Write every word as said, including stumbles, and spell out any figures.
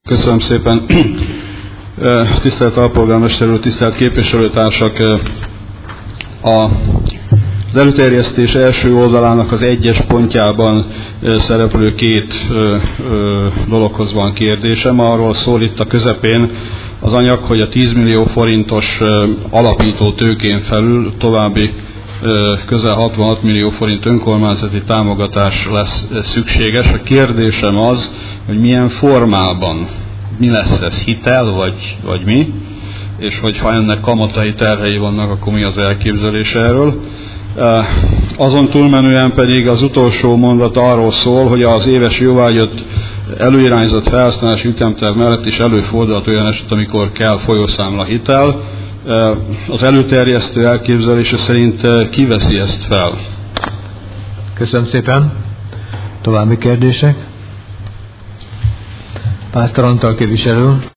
Köszönöm szépen. Tisztelt alpolgármester úr, tisztelt képviselőtársak! A Az előterjesztés első oldalának az egyes pontjában szereplő két dologhoz van kérdésem. Arról szól itt a közepén az anyag, hogy a tíz millió forintos alapító tőkén felül további közel hatvanhat millió forint önkormányzati támogatás lesz szükséges. A kérdésem az, hogy milyen formában, mi lesz ez, hitel vagy, vagy mi, és hogyha ennek kamatai terhei vannak, akkor mi az elképzelés erről. Azon túlmenően pedig az utolsó mondat arról szól, hogy az éves jóváhagyott előirányzott felhasználási ütemterv mellett is előfordulhat olyan eset, amikor kell folyószámla hitel. Az előterjesztő elképzelése szerint kiveszi ezt fel? Köszönöm szépen. További kérdések? Pásztor Antal képviselő.